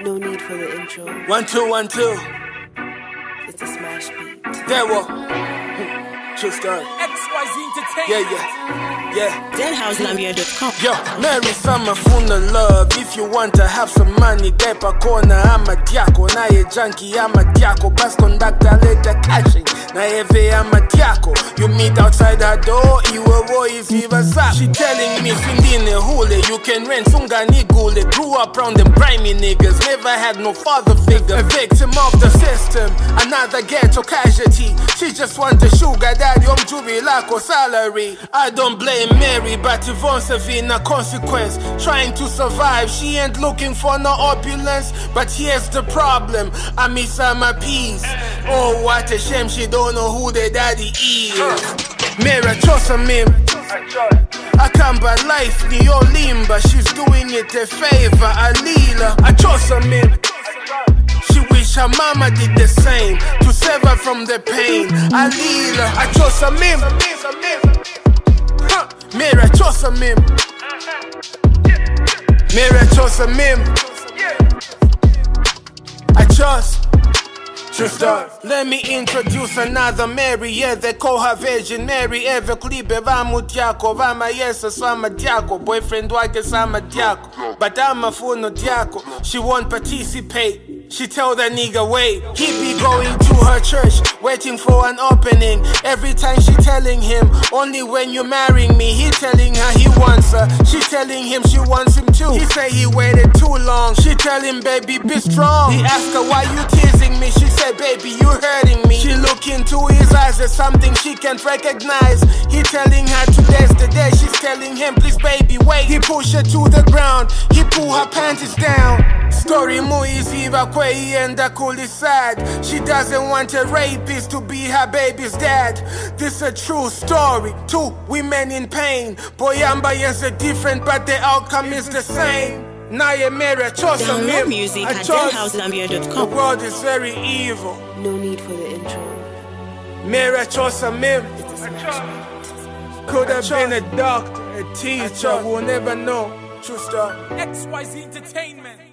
No need for the intro. 1 2 1 2. It's a smash beat. There we True story. XYZ Entertainment. Yeah. Deadhouselambia.com. Yo, Mary Summer full of love. If you want to have some money, depa corner, I'm a diako. Na ye junkie, I'm a diako. Bus conductor, later cashing. Na eve, I'm a diako. You meet outside her door, iwe wo if even sa. She telling me, Findine hule, you can rent Sungani gule. Grew up round them grimy niggas, never had no father figure. A victim of the system, another ghetto casualty. She just want a sugar daddy, jubilako salary. I don't blame Mary, but Yvonne Savina consequence. Trying to survive, she ain't looking for no opulence. But here's the problem, I miss her my peace. Oh, what a shame she don't know who the daddy is. Mary Chosamim, I can't buy life, Neo Limba. She's doing it a favor, Alila. I Chosamim. She wish her mama did the same to save her from the pain. Alila, I Chosamim. Mira Chosamim. Mira Chosamim. I trust. True story. Let me introduce another Mary. Yeah, they call her Virgin Mary. Eve klibe vamu diako. Vama yesa swama diako. Boyfriend wake sama diako. But I'm a funo diako. She won't participate. She tell that nigga wait. He be going to her church, waiting for an opening. Every time she telling him, only when you marrying me. He telling her he wants her. She telling him she wants him too. He say he waited too long. She tell him, baby, be strong. He ask her, why you teasing me? She said, baby, you hurting me. She look into his eyes, there's something she can't recognize. He telling her today's the day. She's telling him, please baby, wait. He push her to the ground. He pull her panties down. Story muizi bakwe and cool sad. She doesn't want a rapist to be her baby's dad. This a true story. 2 women in pain. Boyamba is different, but the outcome is the same. Naye Mary Chosamim. Download music at deadhouselambia.com. The world is very evil. No need for the intro. Mary Chosamim. It's a smash beat. Could have been a doctor, a teacher, we'll never know. True story. XYZ Entertainment.